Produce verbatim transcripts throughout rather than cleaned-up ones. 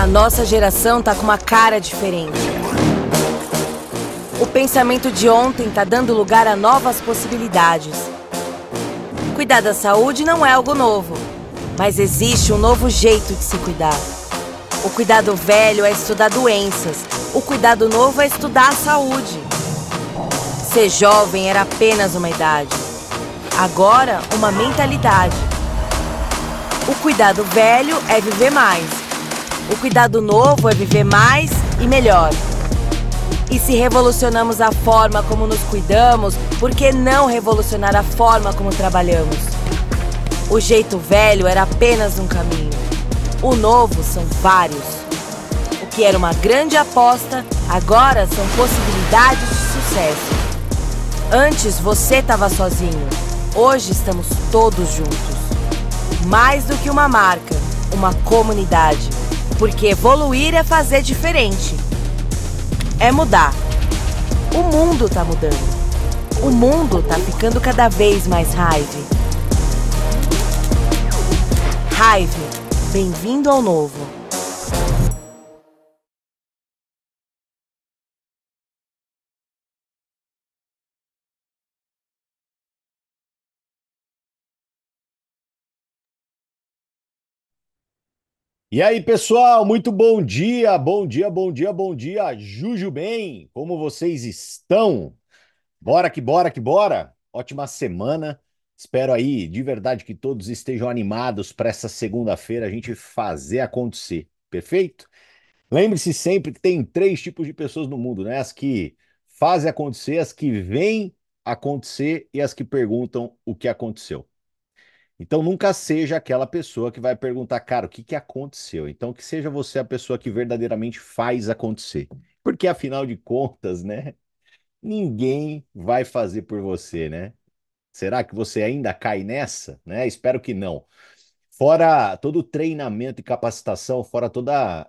A nossa geração tá com uma cara diferente. O pensamento de ontem tá dando lugar a novas possibilidades. Cuidar da saúde não é algo novo, mas existe um novo jeito de se cuidar. O cuidado velho é estudar doenças, o cuidado novo é estudar a saúde. Ser jovem era apenas uma idade, agora uma mentalidade. O cuidado velho é viver mais, o cuidado novo é viver mais e melhor. E se revolucionamos a forma como nos cuidamos, por que não revolucionar a forma como trabalhamos? O jeito velho era apenas um caminho. O novo são vários. O que era uma grande aposta, agora são possibilidades de sucesso. Antes você estava sozinho, hoje estamos todos juntos. Mais do que uma marca, uma comunidade. Porque evoluir é fazer diferente. É mudar. O mundo tá mudando. O mundo tá ficando cada vez mais Hive. Hive, bem-vindo ao novo. E aí, pessoal, muito bom dia, bom dia, bom dia, bom dia. Juju bem, como vocês estão? Bora que bora que bora. Ótima semana. Espero aí, de verdade, que todos estejam animados para essa segunda-feira a gente fazer acontecer. Perfeito? Lembre-se sempre que tem três tipos de pessoas no mundo, né? As que fazem acontecer, as que veem acontecer e as que perguntam o que aconteceu. Então nunca seja aquela pessoa que vai perguntar, cara, o que que aconteceu? Então que seja você a pessoa que verdadeiramente faz acontecer. Porque afinal de contas, né? Ninguém vai fazer por você, né? Será que você ainda cai nessa, né? Espero que não. Fora todo o treinamento e capacitação, fora todas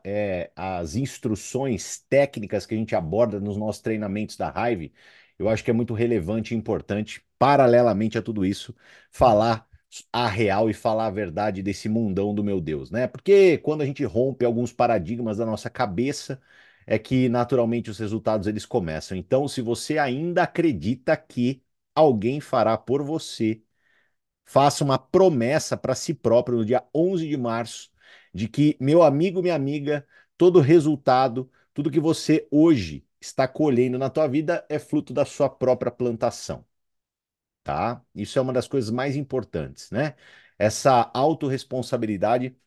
as instruções técnicas que a gente aborda nos nossos treinamentos da Hive, eu acho que é muito relevante e importante, paralelamente a tudo isso, falar a real e falar a verdade desse mundão do meu Deus, né? Porque quando a gente rompe alguns paradigmas da nossa cabeça, é que naturalmente os resultados eles começam. Então, se você ainda acredita que alguém fará por você, faça uma promessa para si próprio no dia onze de março de que, meu amigo, minha amiga, todo resultado, tudo que você hoje está colhendo na tua vida é fruto da sua própria plantação, tá? Isso é uma das coisas mais importantes, né? Essa autorresponsabilidade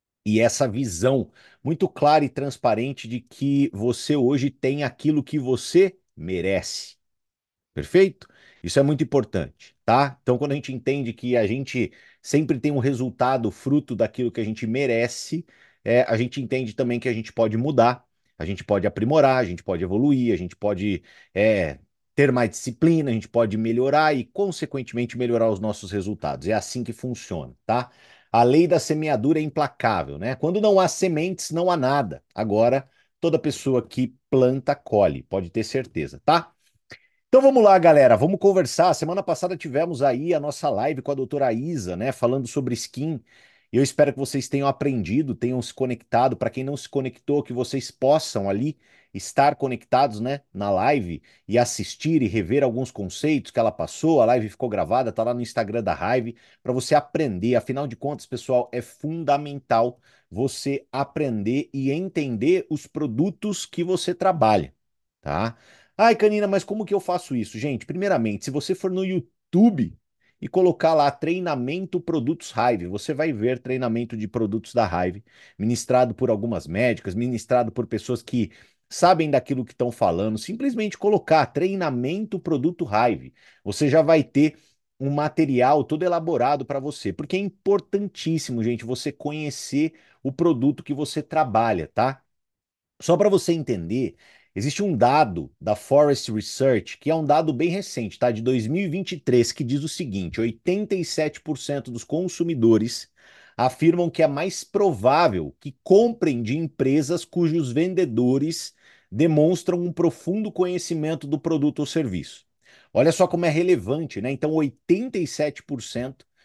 e essa visão muito clara e transparente de que você hoje tem aquilo que você merece. Perfeito? Isso é muito importante, tá? Então, quando a gente entende que a gente sempre tem um resultado fruto daquilo que a gente merece, é, a gente entende também que a gente pode mudar, a gente pode aprimorar, a gente pode evoluir, a gente pode é, ter mais disciplina, a gente pode melhorar e, consequentemente, melhorar os nossos resultados. É assim que funciona, tá? A lei da semeadura é implacável, né? Quando não há sementes, não há nada. Agora, toda pessoa que planta, colhe, pode ter certeza, tá? Então vamos lá, galera, vamos conversar. Semana passada tivemos aí a nossa live com a doutora Isa, né, falando sobre skin. Eu espero que vocês tenham aprendido, tenham se conectado. Para quem não se conectou, que vocês possam ali estar conectados, né, na live e assistir e rever alguns conceitos que ela passou. A live ficou gravada, tá lá no Instagram da Hive, para você aprender. Afinal de contas, pessoal, é fundamental você aprender e entender os produtos que você trabalha, tá? Ai, Canina, mas como que eu faço isso? Gente, primeiramente, se você for no YouTube e colocar lá treinamento produtos Hive, você vai ver treinamento de produtos da Hive, ministrado por algumas médicas, ministrado por pessoas que sabem daquilo que estão falando. Simplesmente colocar treinamento produto Hive, você já vai ter um material todo elaborado para você, porque é importantíssimo, gente, você conhecer o produto que você trabalha, tá? Só para você entender, existe um dado da Forest Research, que é um dado bem recente, tá? De dois mil e vinte e três, que diz o seguinte: oitenta e sete por cento dos consumidores afirmam que é mais provável que comprem de empresas cujos vendedores demonstram um profundo conhecimento do produto ou serviço. Olha só como é relevante, né? Então, oitenta e sete por cento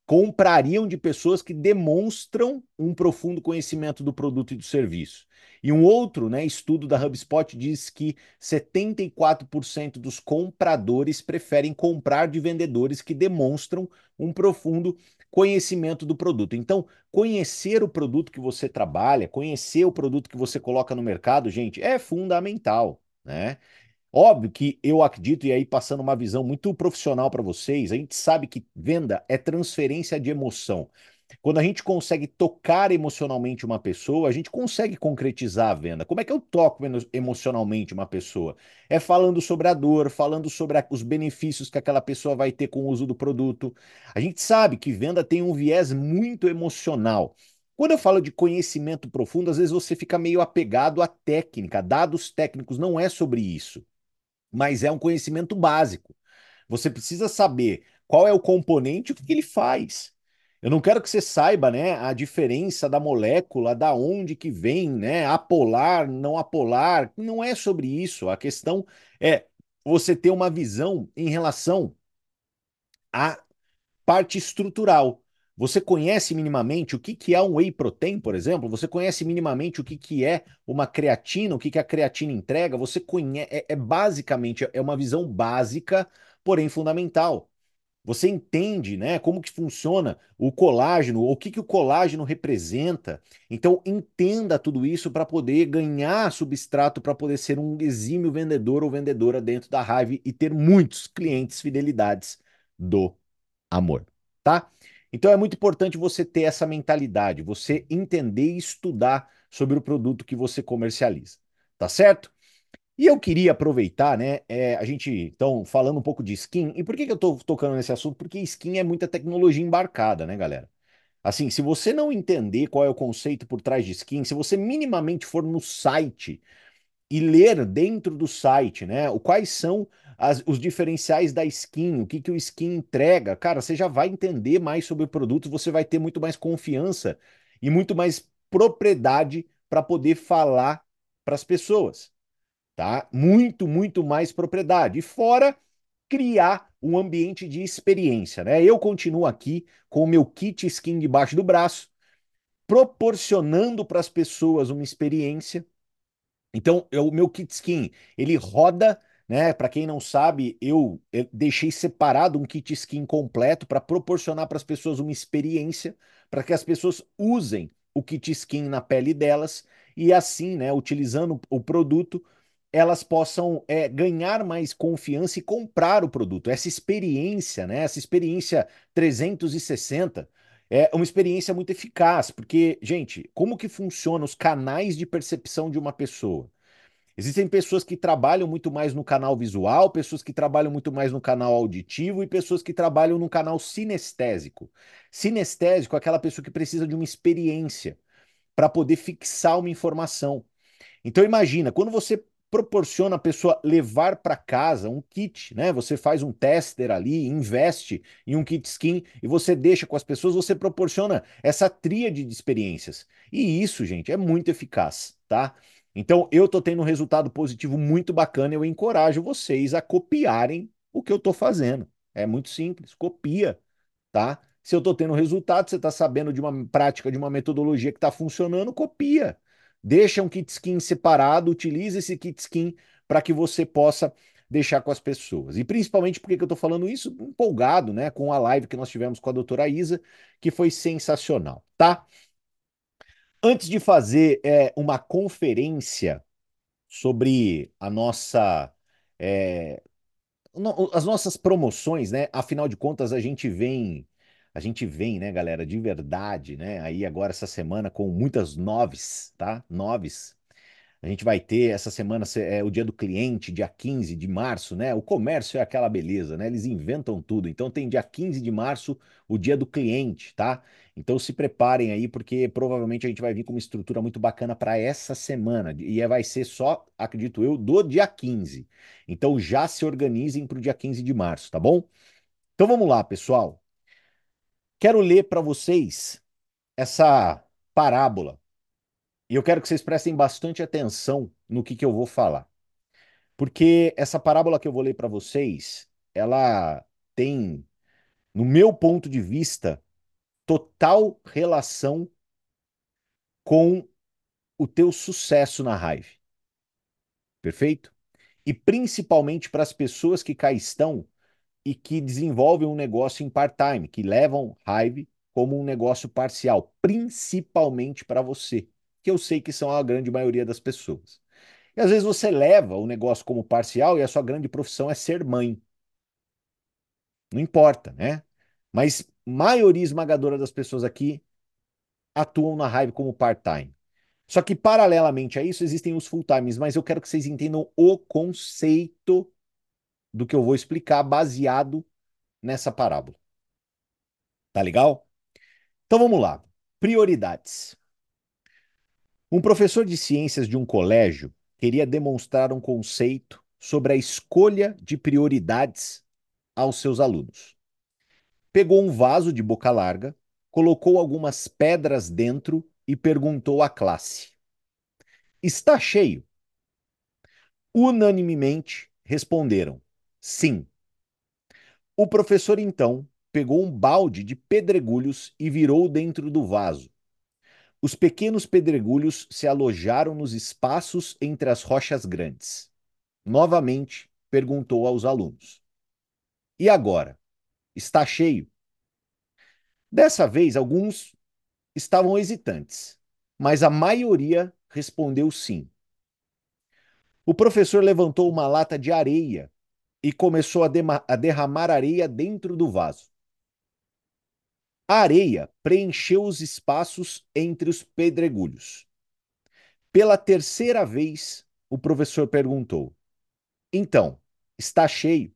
comprariam de pessoas que demonstram um profundo conhecimento do produto e do serviço. E um outro, né, estudo da HubSpot diz que setenta e quatro por cento dos compradores preferem comprar de vendedores que demonstram um profundo conhecimento do produto. Então, conhecer o produto que você trabalha, conhecer o produto que você coloca no mercado, gente, é fundamental, né? Óbvio que eu acredito, e aí passando uma visão muito profissional para vocês, a gente sabe que venda é transferência de emoção. Quando a gente consegue tocar emocionalmente uma pessoa, a gente consegue concretizar a venda. Como é que eu toco emo- emocionalmente uma pessoa? É falando sobre a dor, falando sobre a- os benefícios que aquela pessoa vai ter com o uso do produto. A gente sabe que venda tem um viés muito emocional. Quando eu falo de conhecimento profundo, às vezes você fica meio apegado à técnica, dados técnicos, não é sobre isso, mas é um conhecimento básico. Você precisa saber qual é o componente e o que que ele faz. Eu não quero que você saiba, né, a diferença da molécula, da onde que vem, né, apolar, não apolar. Não é sobre isso. A questão é você ter uma visão em relação à parte estrutural. Você conhece minimamente o que que é um whey protein, por exemplo? Você conhece minimamente o que que é uma creatina, o que que a creatina entrega? Você conhece, é, é basicamente é uma visão básica, porém fundamental. Você entende, né, como que funciona o colágeno, o que que o colágeno representa. Então, entenda tudo isso para poder ganhar substrato, para poder ser um exímio vendedor ou vendedora dentro da Hive e ter muitos clientes fidelidades do amor, tá? Então é muito importante você ter essa mentalidade, você entender e estudar sobre o produto que você comercializa, tá certo? E eu queria aproveitar, né? É, a gente, então, falando um pouco de skin, e por que que eu tô tocando nesse assunto? Porque skin é muita tecnologia embarcada, né, galera? Assim, se você não entender qual é o conceito por trás de skin, se você minimamente for no site e ler dentro do site, né? O, quais são as- os diferenciais da skin, o que, que o skin entrega, cara, você já vai entender mais sobre o produto, você vai ter muito mais confiança e muito mais propriedade para poder falar para as pessoas, tá? Muito, muito mais propriedade. E fora criar um ambiente de experiência, né? Eu continuo aqui com o meu kit skin debaixo do braço, proporcionando para as pessoas uma experiência. Então, eu- o meu kit skin, ele roda, né? Para quem não sabe, eu, eu deixei separado um kit skin completo para proporcionar para as pessoas uma experiência, para que as pessoas usem o kit skin na pele delas e assim, né, utilizando o produto, elas possam é, ganhar mais confiança e comprar o produto. Essa experiência, né? Essa experiência trezentos e sessenta é uma experiência muito eficaz, porque, gente, como que funciona os canais de percepção de uma pessoa? Existem pessoas que trabalham muito mais no canal visual, pessoas que trabalham muito mais no canal auditivo e pessoas que trabalham no canal sinestésico. Sinestésico é aquela pessoa que precisa de uma experiência para poder fixar uma informação. Então imagina, quando você proporciona a pessoa levar para casa um kit, né? Você faz um tester ali, investe em um kit skin e você deixa com as pessoas, você proporciona essa tríade de experiências. E isso, gente, é muito eficaz, tá? Então eu tô tendo um resultado positivo muito bacana, eu encorajo vocês a copiarem o que eu tô fazendo. É muito simples, copia, tá? Se eu estou tendo resultado, você está sabendo de uma prática, de uma metodologia que está funcionando, copia. Deixa um kit skin separado, utilize esse kit skin para que você possa deixar com as pessoas. E principalmente porque que eu estou falando isso? Empolgado, né, com a live que nós tivemos com a doutora Isa, que foi sensacional, tá? Antes de fazer é, uma conferência sobre a nossa é, no- as nossas promoções, né? Afinal de contas, a gente vem, a gente vem, né, galera, de verdade, né? Aí agora essa semana com muitas noves, tá? Noves. A gente vai ter essa semana se- é o dia do cliente, dia quinze de março, né? O comércio é aquela beleza, né? Eles inventam tudo. Então tem dia quinze de março, o dia do cliente, tá? Então se preparem aí, porque provavelmente a gente vai vir com uma estrutura muito bacana para essa semana. E é- vai ser só, acredito eu, do dia quinze. Então já se organizem para o dia quinze de março, tá bom? Então vamos lá, pessoal. Quero ler para vocês essa parábola. E eu quero que vocês prestem bastante atenção no que que eu vou falar. Porque essa parábola que eu vou ler para vocês, ela tem, no meu ponto de vista, total relação com o teu sucesso na Hive. Perfeito? E principalmente para as pessoas que cá estão e que desenvolvem um negócio em part-time, que levam Hive como um negócio parcial, principalmente para você, que eu sei que são a grande maioria das pessoas. E às vezes você leva o negócio como parcial e a sua grande profissão é ser mãe. Não importa, né? Mas maioria esmagadora das pessoas aqui atuam na Hive como part-time. Só que, paralelamente a isso, existem os full-times, mas eu quero que vocês entendam o conceito do que eu vou explicar baseado nessa parábola. Tá legal? Então vamos lá. Prioridades. Um professor de ciências de um colégio queria demonstrar um conceito sobre a escolha de prioridades aos seus alunos. Pegou um vaso de boca larga, colocou algumas pedras dentro e perguntou à classe: Está cheio? Unanimemente responderam: Sim. O professor então pegou um balde de pedregulhos e virou dentro do vaso. Os pequenos pedregulhos se alojaram nos espaços entre as rochas grandes. Novamente perguntou aos alunos: E agora? Está cheio? Dessa vez, alguns estavam hesitantes, mas a maioria respondeu sim. O professor levantou uma lata de areia e começou a, a derramar areia dentro do vaso. A areia preencheu os espaços entre os pedregulhos. Pela terceira vez, o professor perguntou: Então, está cheio?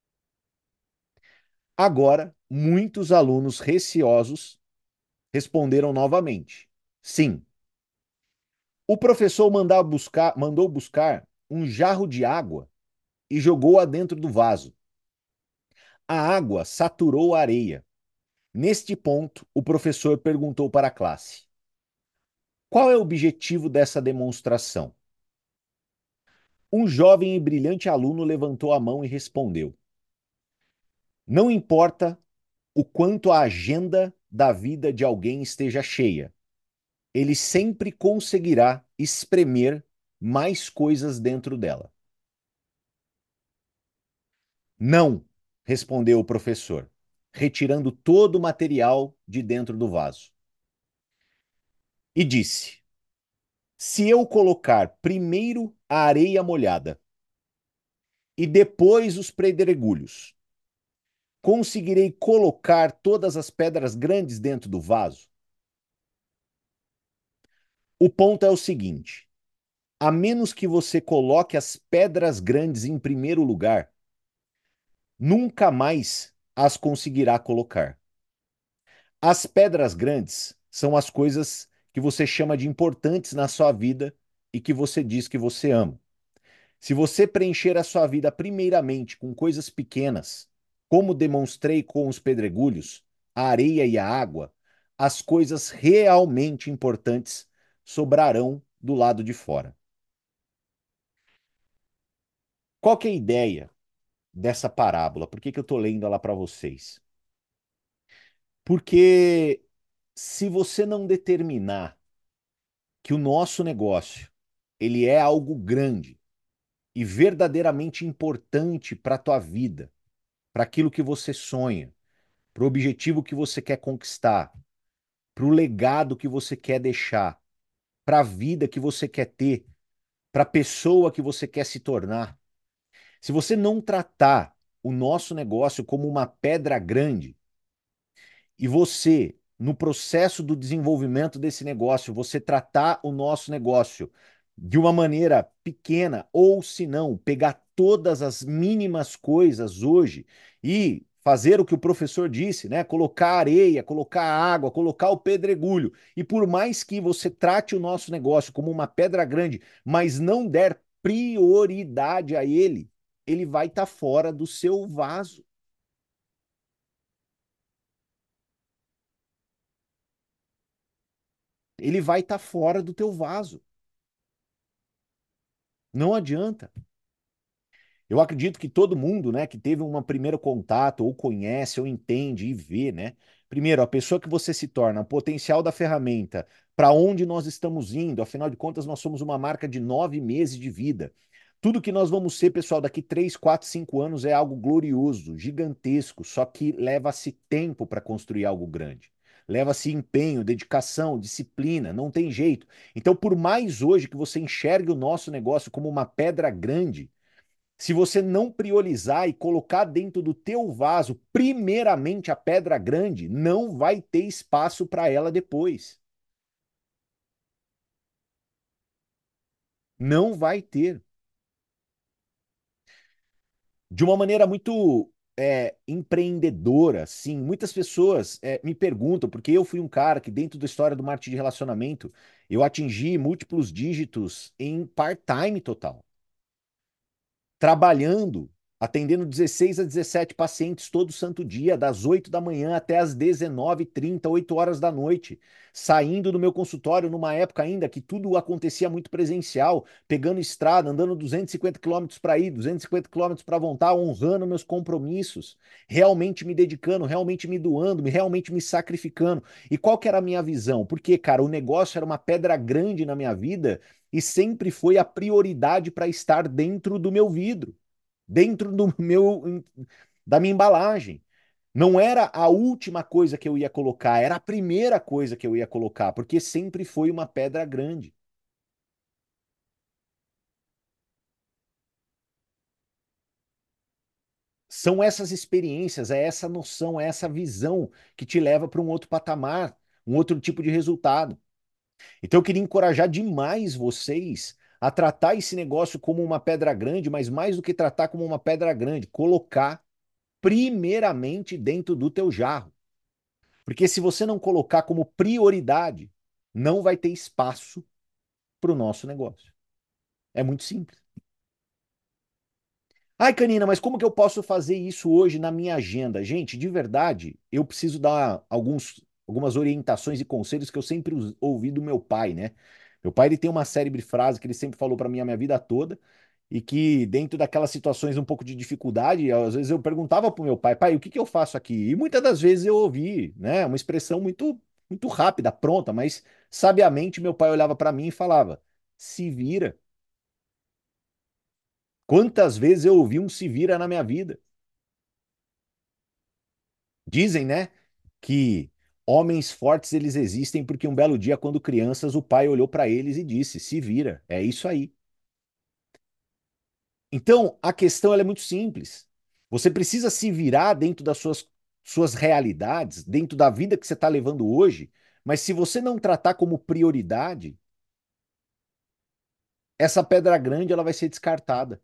Agora, muitos alunos receosos responderam novamente: Sim. O professor mandou buscar, mandou buscar um jarro de água e jogou-a dentro do vaso. A água saturou a areia. Neste ponto, o professor perguntou para a classe: Qual é o objetivo dessa demonstração? Um jovem e brilhante aluno levantou a mão e respondeu: Não importa o quanto a agenda da vida de alguém esteja cheia, ele sempre conseguirá espremer mais coisas dentro dela. Não, respondeu o professor, retirando todo o material de dentro do vaso. E disse: Se eu colocar primeiro a areia molhada e depois os pedregulhos, conseguirei colocar todas as pedras grandes dentro do vaso? O ponto é o seguinte: a menos que você coloque as pedras grandes em primeiro lugar, nunca mais as conseguirá colocar. As pedras grandes são as coisas que você chama de importantes na sua vida e que você diz que você ama. Se você preencher a sua vida primeiramente com coisas pequenas, como demonstrei com os pedregulhos, a areia e a água, as coisas realmente importantes sobrarão do lado de fora. Qual que é a ideia dessa parábola? Por que que eu estou lendo ela para vocês? Porque se você não determinar que o nosso negócio ele é algo grande e verdadeiramente importante para a tua vida, para aquilo que você sonha, para o objetivo que você quer conquistar, para o legado que você quer deixar, para a vida que você quer ter, para a pessoa que você quer se tornar. Se você não tratar o nosso negócio como uma pedra grande e você, no processo do desenvolvimento desse negócio, você tratar o nosso negócio de uma maneira pequena, ou se não, pegar todas as mínimas coisas hoje e fazer o que o professor disse, né? Colocar areia, colocar água, colocar o pedregulho. E por mais que você trate o nosso negócio como uma pedra grande, mas não der prioridade a ele, ele vai estar fora do seu vaso. Ele vai estar fora do teu vaso. Não adianta. Eu acredito que todo mundo, né, que teve um primeiro contato, ou conhece, ou entende e vê, né, Primeiro, a pessoa que você se torna, o potencial da ferramenta, para onde nós estamos indo, afinal de contas, nós somos uma marca de nove meses de vida. Tudo que nós vamos ser, pessoal, daqui três, quatro, cinco anos é algo glorioso, gigantesco, só que leva-se tempo para construir algo grande. Leva-se empenho, dedicação, disciplina, não tem jeito. Então, por mais hoje que você enxergue o nosso negócio como uma pedra grande, se você não priorizar e colocar dentro do teu vaso, primeiramente a pedra grande, não vai ter espaço para ela depois. Não vai ter. De uma maneira muito é, empreendedora, sim. Muitas pessoas é, me perguntam, porque eu fui um cara que, dentro da história do marketing de relacionamento, eu atingi múltiplos dígitos em part-time total, trabalhando, atendendo dezesseis a dezessete pacientes todo santo dia, das oito da manhã até as dezenove e trinta, oito horas da noite, saindo do meu consultório numa época ainda que tudo acontecia muito presencial, pegando estrada, andando duzentos e cinquenta quilômetros para ir, duzentos e cinquenta quilômetros para voltar, honrando meus compromissos, realmente me dedicando, realmente me doando, me- realmente me sacrificando. E qual que era a minha visão? Porque, cara, o negócio era uma pedra grande na minha vida e sempre foi a prioridade para estar dentro do meu vidro, dentro do meu da minha embalagem. Não era a última coisa que eu ia colocar, era a primeira coisa que eu ia colocar, porque sempre foi uma pedra grande. São essas experiências, é essa noção, é essa visão que te leva para um outro patamar, um outro tipo de resultado. Então eu queria encorajar demais vocês a tratar esse negócio como uma pedra grande, mas mais do que tratar como uma pedra grande, colocar primeiramente dentro do teu jarro. Porque se você não colocar como prioridade, não vai ter espaço para o nosso negócio. É muito simples. Ai, Canina, mas como que eu posso fazer isso hoje na minha agenda? Gente, de verdade, eu preciso dar alguns, algumas orientações e conselhos que eu sempre us- ouvi do meu pai, né? Meu pai ele tem uma célebre frase que ele sempre falou para mim a minha vida toda e que dentro daquelas situações um pouco de dificuldade, às vezes eu perguntava pro meu pai, pai, o que que eu faço aqui? E muitas das vezes eu ouvi, né, uma expressão muito muito rápida, pronta, mas sabiamente meu pai olhava para mim e falava: "Se vira". Quantas vezes eu ouvi um se vira na minha vida? Dizem, né, que homens fortes eles existem porque um belo dia, quando crianças, o pai olhou para eles e disse: "Se vira, é isso aí". Então, a questão ela é muito simples. Você precisa se virar dentro das suas, suas realidades, dentro da vida que você está levando hoje, mas se você não tratar como prioridade, essa pedra grande ela vai ser descartada.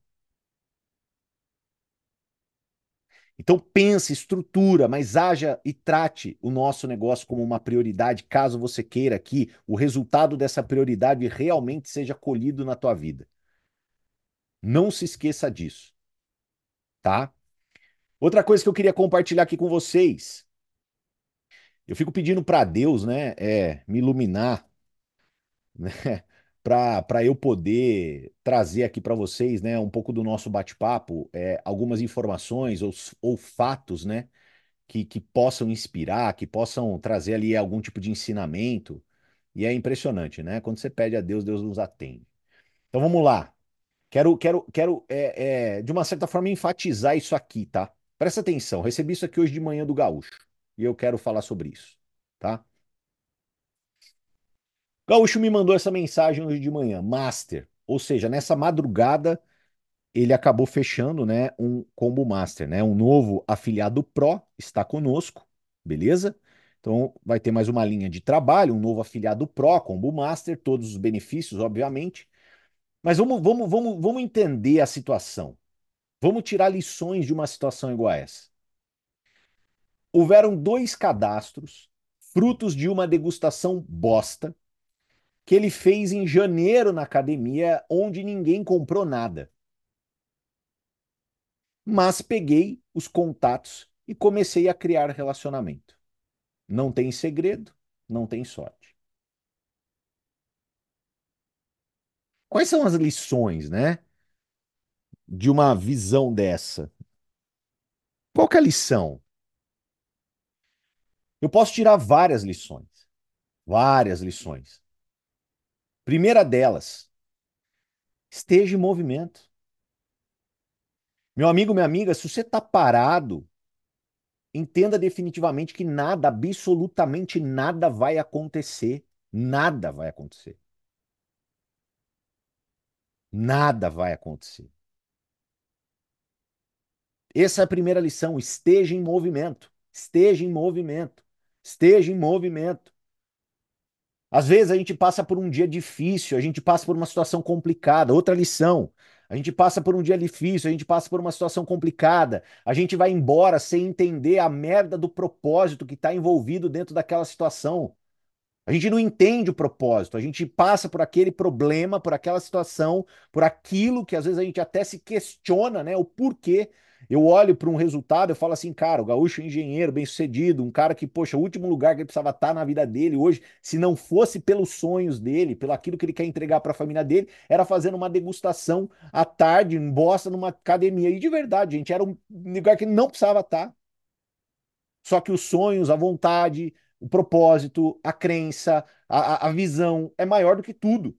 Então pense, estrutura, mas haja e trate o nosso negócio como uma prioridade, caso você queira que o resultado dessa prioridade realmente seja colhido na tua vida. Não se esqueça disso, tá? Outra coisa que eu queria compartilhar aqui com vocês, eu fico pedindo para Deus, né, é, me iluminar, né, para para eu poder trazer aqui para vocês, né, um pouco do nosso bate-papo, é, algumas informações ou, ou fatos, né, que, que possam inspirar, que possam trazer ali algum tipo de ensinamento. E é impressionante, né? Quando você pede a Deus, Deus nos atende. Então vamos lá. Quero, quero, quero é, é, de uma certa forma, enfatizar isso aqui, tá? Presta atenção. Recebi isso aqui hoje de manhã do Gaúcho. E eu quero falar sobre isso, tá? O Gaúcho me mandou essa mensagem hoje de manhã. Master. Ou seja, nessa madrugada ele acabou fechando, né, um combo master, né? Um novo afiliado Pro está conosco, beleza? Então vai ter mais uma linha de trabalho, um novo afiliado Pro, combo master, todos os benefícios, obviamente. Mas vamos, vamos, vamos, vamos entender a situação. Vamos tirar lições de uma situação igual a essa. Houveram dois cadastros, frutos de uma degustação bosta, que ele fez em janeiro na academia, onde ninguém comprou nada. Mas peguei os contatos e comecei a criar relacionamento. Não tem segredo, não tem sorte. Quais são as lições, né, de uma visão dessa? Qual que é a lição? Eu posso tirar várias lições, várias lições. Primeira delas, esteja em movimento. Meu amigo, minha amiga, se você está parado, entenda definitivamente que nada, absolutamente nada vai acontecer. Nada vai acontecer. Nada vai acontecer. Essa é a primeira lição. Esteja em movimento. Esteja em movimento. Esteja em movimento. Às vezes a gente passa por um dia difícil, a gente passa por uma situação complicada. Outra lição. A gente passa por um dia difícil, a gente passa por uma situação complicada. A gente vai embora sem entender a merda do propósito que está envolvido dentro daquela situação. A gente não entende o propósito, a gente passa por aquele problema, por aquela situação, por aquilo que às vezes a gente até se questiona, né? O porquê. Eu olho para um resultado e falo assim, cara, o Gaúcho é um engenheiro bem-sucedido, um cara que, poxa, o último lugar que ele precisava estar na vida dele hoje, se não fosse pelos sonhos dele, pelo aquilo que ele quer entregar para a família dele, era fazendo uma degustação à tarde, em Bosta, numa academia. E de verdade, gente, era um lugar que ele não precisava estar. Só que os sonhos, a vontade, o propósito, a crença, a, a, a visão é maior do que tudo.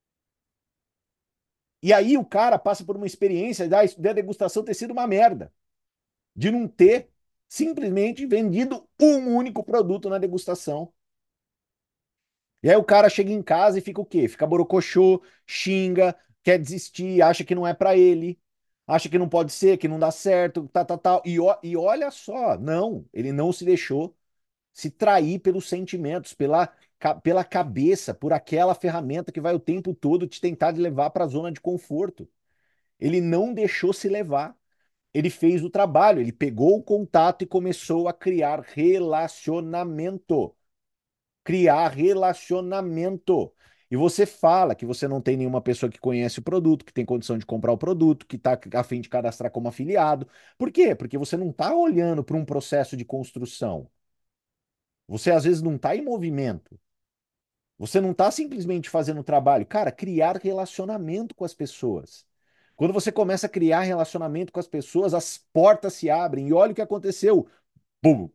E aí o cara passa por uma experiência da, da degustação ter sido uma merda, de não ter simplesmente vendido um único produto na degustação. E aí o cara chega em casa e fica o quê? Fica borocochô, xinga, quer desistir, acha que não é para ele, acha que não pode ser, que não dá certo, tal, tal, tal. E, e olha só, não, ele não se deixou se trair pelos sentimentos, pela, pela cabeça, por aquela ferramenta que vai o tempo todo te tentar levar para a zona de conforto. Ele não deixou se levar. Ele fez o trabalho, ele pegou o contato e começou a criar relacionamento. Criar relacionamento. E você fala que você não tem nenhuma pessoa que conhece o produto, que tem condição de comprar o produto, que está a fim de cadastrar como afiliado. Por quê? Porque você não está olhando para um processo de construção. Você às vezes não está em movimento. Você não está simplesmente fazendo o trabalho. Cara, criar relacionamento com as pessoas. Quando você começa a criar relacionamento com as pessoas, as portas se abrem. E olha o que aconteceu. Bum!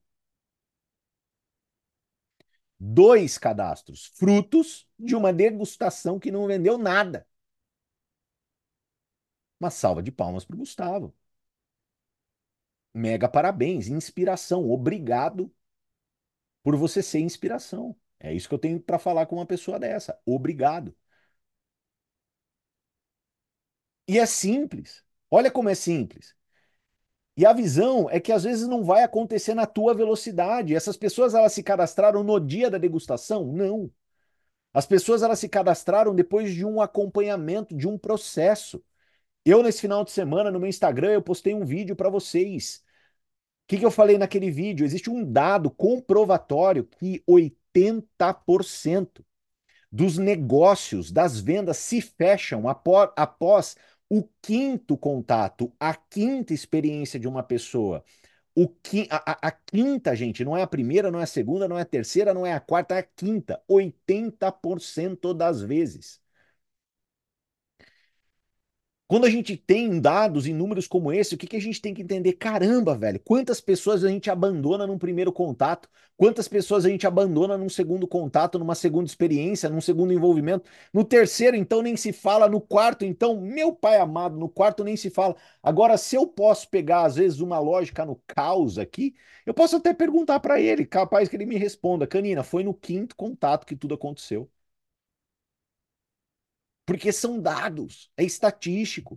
Dois cadastros, frutos de uma degustação que não vendeu nada. Uma salva de palmas para o Gustavo. Mega parabéns, inspiração. Obrigado por você ser inspiração. É isso que eu tenho para falar com uma pessoa dessa. Obrigado. E é simples. Olha como é simples. E a visão é que às vezes não vai acontecer na tua velocidade. Essas pessoas elas se cadastraram no dia da degustação? Não. As pessoas elas se cadastraram depois de um acompanhamento, de um processo. Eu nesse final de semana no meu Instagram eu postei um vídeo para vocês. O que, que eu falei naquele vídeo? Existe um dado comprovatório que oitenta por cento dos negócios, das vendas se fecham após, após o quinto contato, a quinta experiência de uma pessoa. O qui, a, a, a quinta, gente, não é a primeira, não é a segunda, não é a terceira, não é a quarta, é a quinta. oitenta por cento das vezes. Quando a gente tem dados e números como esse, o que que a gente tem que entender? Caramba, velho, quantas pessoas a gente abandona num primeiro contato, quantas pessoas a gente abandona num segundo contato, numa segunda experiência, num segundo envolvimento, no terceiro, então, nem se fala, no quarto, então, meu pai amado, no quarto nem se fala. Agora, se eu posso pegar, às vezes, uma lógica no caos aqui, eu posso até perguntar para ele, capaz que ele me responda, Canina, foi no quinto contato que tudo aconteceu. Porque são dados, é estatístico.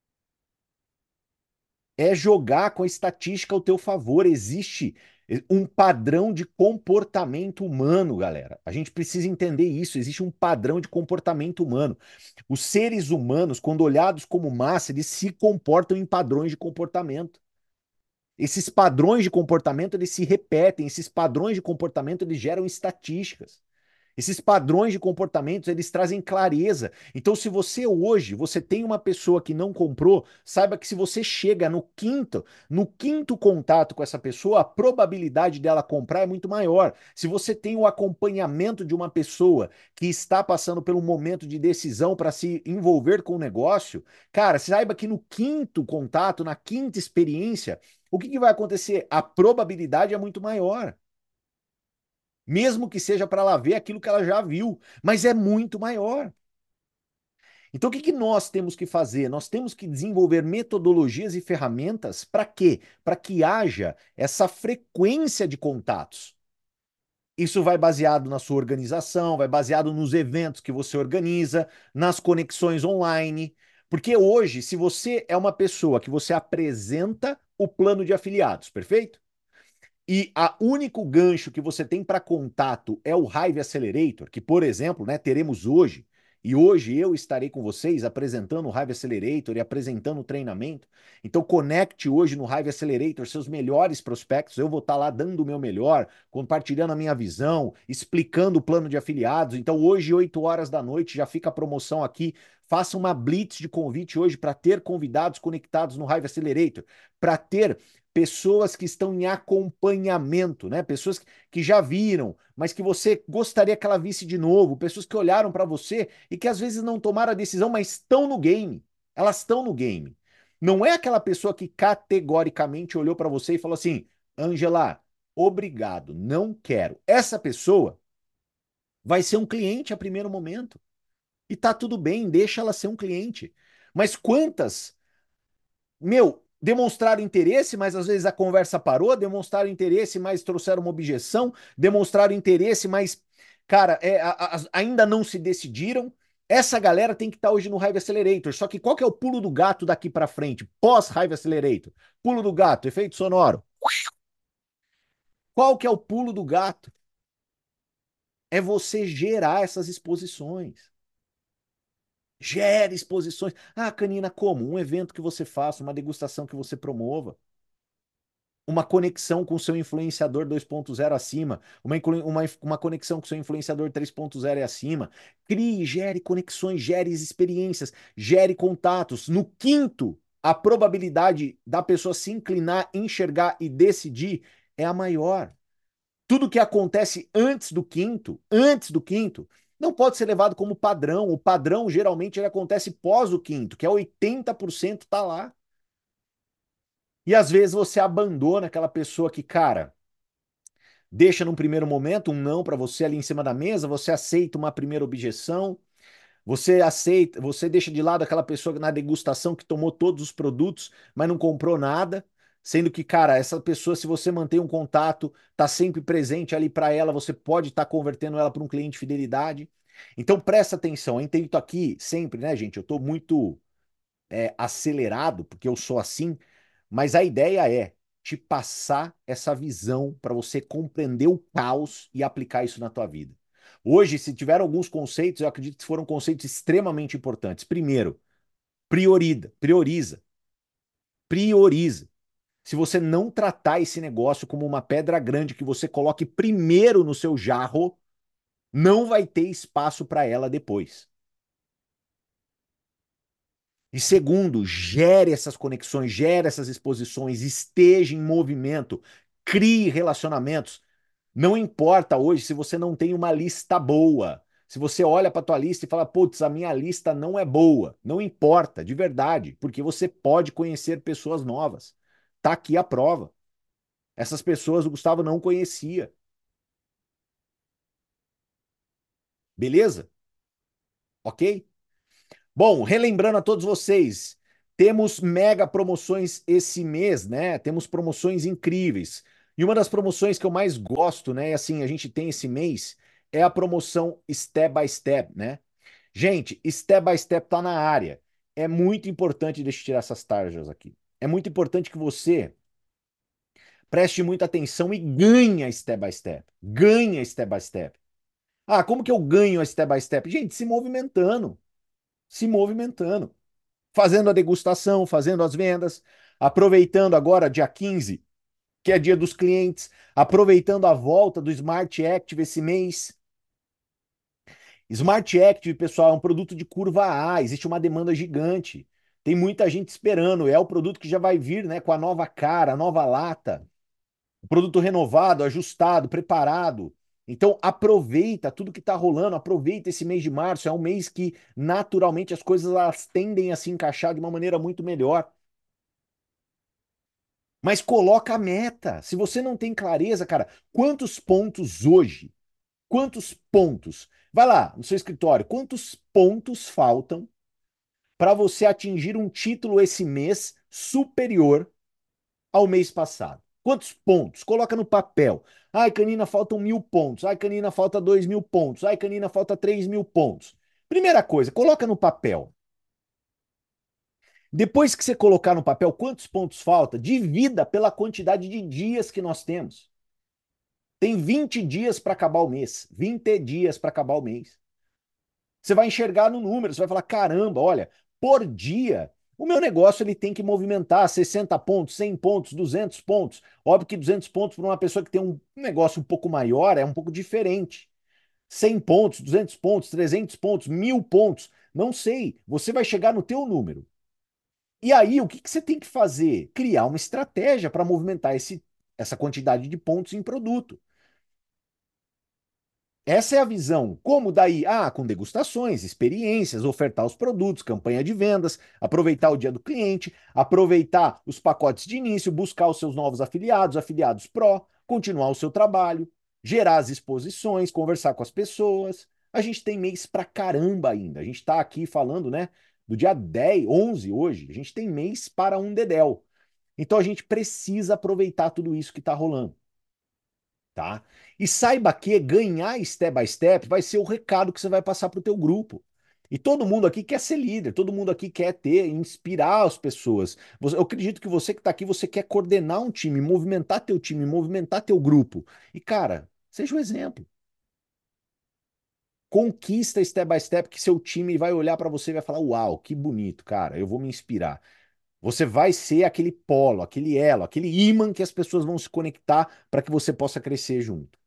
É jogar com a estatística ao teu favor. Existe um padrão de comportamento humano, galera. A gente precisa entender isso. Existe um padrão de comportamento humano. Os seres humanos, quando olhados como massa, eles se comportam em padrões de comportamento. Esses padrões de comportamento, eles se repetem. Esses padrões de comportamento, eles geram estatísticas. Esses padrões de comportamentos, eles trazem clareza. Então, se você hoje, você tem uma pessoa que não comprou, saiba que se você chega no quinto, no quinto contato com essa pessoa, a probabilidade dela comprar é muito maior. Se você tem o acompanhamento de uma pessoa que está passando pelo momento de decisão para se envolver com o negócio, cara, saiba que no quinto contato, na quinta experiência, o que que vai acontecer? A probabilidade é muito maior. mesmo que seja para ela ver aquilo que ela já viu, mas é muito maior. Então, o que que nós temos que fazer? Nós temos que desenvolver metodologias e ferramentas para quê? Para que haja essa frequência de contatos. Isso vai baseado na sua organização, vai baseado nos eventos que você organiza, nas conexões online. Porque hoje, se você é uma pessoa que você apresenta o plano de afiliados, perfeito? E a único gancho que você tem para contato é o Hive Accelerator, que, por exemplo, né, teremos hoje, e hoje eu estarei com vocês apresentando o Hive Accelerator e apresentando o treinamento. Então conecte hoje no Hive Accelerator seus melhores prospectos. Eu vou estar lá dando o meu melhor, compartilhando a minha visão, explicando o plano de afiliados. Então hoje, oito horas da noite, já fica a promoção aqui. Faça uma blitz de convite hoje para ter convidados conectados no Hive Accelerator, para ter pessoas que estão em acompanhamento, né? Pessoas que já viram, mas que você gostaria que ela visse de novo, pessoas que olharam para você e que às vezes não tomaram a decisão, mas estão no game. Elas estão no game. Não é aquela pessoa que categoricamente olhou para você e falou assim: Angela, obrigado, não quero. Essa pessoa vai ser um cliente a primeiro momento. E tá tudo bem, deixa ela ser um cliente. Mas quantas meu, demonstraram interesse, mas às vezes a conversa parou, demonstraram interesse, mas trouxeram uma objeção, demonstraram interesse, mas, cara, é, a- a- ainda não se decidiram. Essa galera tem que estar hoje no Hive Accelerator. Só que qual que é o pulo do gato daqui para frente, pós-Hive Accelerator? Pulo do gato, efeito sonoro. Qual que é o pulo do gato? É você gerar essas exposições. Gere exposições. Ah, Canina, como? Um evento que você faça, uma degustação que você promova. Uma conexão com o seu influenciador dois ponto zero acima, uma, uma, uma conexão com o seu influenciador três ponto zero e acima. Crie, gere conexões, gere experiências, gere contatos. No quinto, a probabilidade da pessoa se inclinar, enxergar e decidir é a maior. Tudo que acontece antes do quinto, antes do quinto, não pode ser levado como padrão. O padrão geralmente ele acontece pós o quinto, que é oitenta por cento tá lá. E às vezes você abandona aquela pessoa que, cara, deixa num primeiro momento um não para você ali em cima da mesa, você aceita uma primeira objeção, você aceita, você deixa de lado aquela pessoa na degustação que tomou todos os produtos, mas não comprou nada, sendo que, cara, essa pessoa, se você mantém um contato, tá sempre presente ali para ela, você pode estar tá convertendo ela para um cliente de fidelidade. Então presta atenção, eu tento aqui sempre, né, gente? Eu tô muito é, acelerado, porque eu sou assim, mas a ideia é te passar essa visão para você compreender o caos e aplicar isso na tua vida. Hoje, se tiver alguns conceitos, eu acredito que foram conceitos extremamente importantes. Primeiro, prioriza, prioriza, prioriza. Se você não tratar esse negócio como uma pedra grande que você coloque primeiro no seu jarro, não vai ter espaço para ela depois. E segundo, gere essas conexões, gere essas exposições, esteja em movimento, crie relacionamentos. Não importa hoje se você não tem uma lista boa. Se você olha para a tua lista e fala, putz, a minha lista não é boa. Não importa, de verdade, porque você pode conhecer pessoas novas. Tá aqui a prova. Essas pessoas o Gustavo não conhecia. Beleza? Ok? Bom, relembrando a todos vocês, temos mega promoções esse mês, né? Temos promoções incríveis. E uma das promoções que eu mais gosto, né? Assim, a gente tem esse mês, é a promoção Step by Step, né? Gente, Step by Step tá na área. É muito importante, deixa eu tirar essas tarjas aqui. É muito importante que você preste muita atenção e ganhe Step by Step. Ganhe Step by Step. Ah, como que eu ganho a Step by Step? Gente, se movimentando. Se movimentando, fazendo a degustação, fazendo as vendas, aproveitando agora dia quinze, que é dia dos clientes, aproveitando a volta do Smart Active esse mês. Smart Active, pessoal, é um produto de curva A, existe uma demanda gigante. Tem muita gente esperando, é o produto que já vai vir, né, com a nova cara, a nova lata, o produto renovado, ajustado, preparado. Então aproveita tudo que está rolando, aproveita esse mês de março, é um mês que naturalmente as coisas elas tendem a se encaixar de uma maneira muito melhor. Mas coloca a meta. Se você não tem clareza, cara, quantos pontos hoje? Quantos pontos? Vai lá no seu escritório, quantos pontos faltam para você atingir um título esse mês superior ao mês passado? Quantos pontos? Coloca no papel. Ai, Canina, faltam mil pontos. Ai, Canina, falta dois mil pontos. Ai, Canina, falta três mil pontos. Primeira coisa, coloca no papel. Depois que você colocar no papel quantos pontos falta, divida pela quantidade de dias que nós temos. Tem vinte dias para acabar o mês. vinte dias para acabar o mês. Você vai enxergar no número, você vai falar: caramba, olha, por dia, o meu negócio ele tem que movimentar sessenta pontos, cem pontos, duzentos pontos. Óbvio que duzentos pontos para uma pessoa que tem um negócio um pouco maior é um pouco diferente. cem pontos, duzentos pontos, trezentos pontos, mil pontos, não sei. Você vai chegar no teu número. E aí, o que que você tem que fazer? Criar uma estratégia para movimentar esse, essa quantidade de pontos em produto. Essa é a visão. Como daí? Ah, com degustações, experiências, ofertar os produtos, campanha de vendas, aproveitar o dia do cliente, aproveitar os pacotes de início, buscar os seus novos afiliados, afiliados Pro, continuar o seu trabalho, gerar as exposições, conversar com as pessoas. A gente tem mês pra caramba ainda. A gente está aqui falando, né, do dia dez, onze hoje. A gente tem mês para um dedéu. Então a gente precisa aproveitar tudo isso que está rolando, tá? E saiba que ganhar step by step vai ser o recado que você vai passar para o teu grupo. E todo mundo aqui quer ser líder, todo mundo aqui quer ter, inspirar as pessoas. Eu acredito que você que está aqui, você quer coordenar um time, movimentar teu time, movimentar teu grupo. E cara, seja o exemplo. Conquista step by step que seu time vai olhar para você e vai falar: uau, que bonito, cara, eu vou me inspirar. Você vai ser aquele polo, aquele elo, aquele imã que as pessoas vão se conectar para que você possa crescer junto.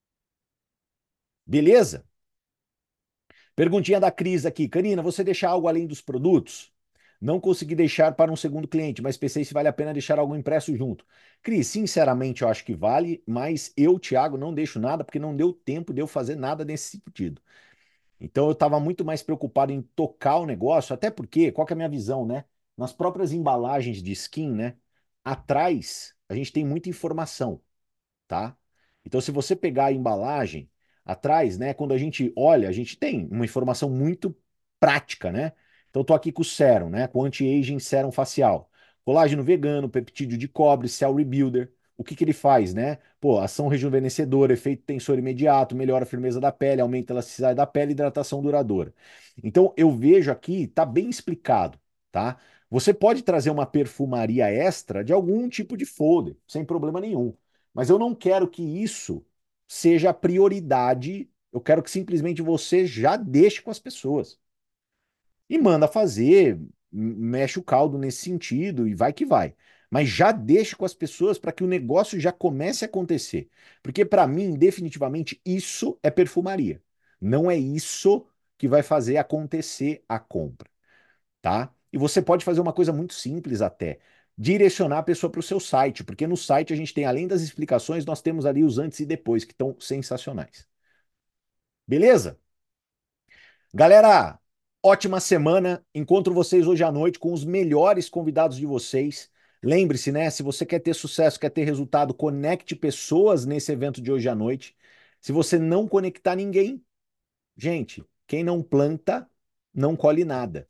Beleza? Perguntinha da Cris aqui. Canina, você deixa algo além dos produtos? Não consegui deixar para um segundo cliente, mas pensei se vale a pena deixar algo impresso junto. Cris, sinceramente eu acho que vale, mas eu, Thiago, não deixo nada porque não deu tempo de eu fazer nada nesse sentido. Então eu estava muito mais preocupado em tocar o negócio, até porque, qual que é a minha visão, né? Nas próprias embalagens de skin, né? Atrás, a gente tem muita informação, tá? Então, se você pegar a embalagem atrás, né, quando a gente olha, a gente tem uma informação muito prática, né? Então, eu tô aqui com o sérum, né, com anti-aging sérum facial, colágeno vegano, peptídeo de cobre, cell rebuilder. O que que ele faz, né? Pô, ação rejuvenescedora, efeito tensor imediato, melhora a firmeza da pele, aumenta a elasticidade da pele, hidratação duradoura. Então, eu vejo aqui, tá bem explicado, tá? Você pode trazer uma perfumaria extra de algum tipo de folder, sem problema nenhum. Mas eu não quero que isso seja a prioridade. Eu quero que simplesmente você já deixe com as pessoas. E manda fazer, mexe o caldo nesse sentido e vai que vai. Mas já deixe com as pessoas para que o negócio já comece a acontecer. Porque para mim, definitivamente, isso é perfumaria. Não é isso que vai fazer acontecer a compra, tá? E você pode fazer uma coisa muito simples até, direcionar a pessoa para o seu site, porque no site a gente tem, além das explicações, nós temos ali os antes e depois, que estão sensacionais. Beleza? Galera, ótima semana. Encontro vocês hoje à noite com os melhores convidados de vocês. Lembre-se, né? Se você quer ter sucesso, quer ter resultado, conecte pessoas nesse evento de hoje à noite. Se você não conectar ninguém, gente, quem não planta, não colhe nada.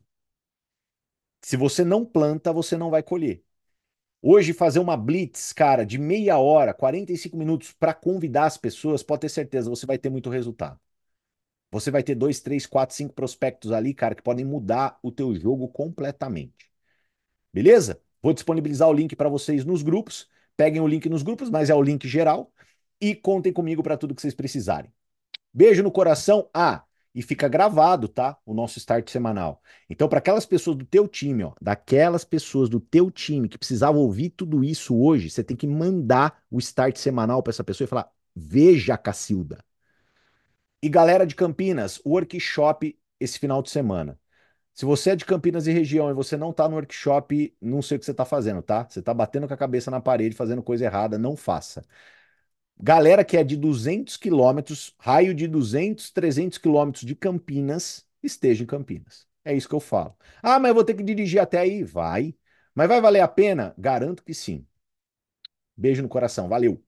Se você não planta, você não vai colher. Hoje, fazer uma blitz, cara, de meia hora, quarenta e cinco minutos para convidar as pessoas, pode ter certeza, você vai ter muito resultado. Você vai ter dois, três, quatro, cinco prospectos ali, cara, que podem mudar o teu jogo completamente. Beleza? Vou disponibilizar o link para vocês nos grupos. Peguem o link nos grupos, mas é o link geral. E contem comigo para tudo que vocês precisarem. Beijo no coração. Ah, e fica gravado, tá? O nosso start semanal. Então, para aquelas pessoas do teu time, ó, daquelas pessoas do teu time que precisavam ouvir tudo isso hoje, você tem que mandar o start semanal para essa pessoa e falar: "Veja, Cacilda". E galera de Campinas, workshop esse final de semana. Se você é de Campinas e região e você não tá no workshop, não sei o que você tá fazendo, tá? Você tá batendo com a cabeça na parede, fazendo coisa errada, não faça. Galera que é de duzentos quilômetros, raio de duzentos, trezentos quilômetros de Campinas, esteja em Campinas. É isso que eu falo. Ah, mas eu vou ter que dirigir até aí? Vai. Mas vai valer a pena? Garanto que sim. Beijo no coração. Valeu.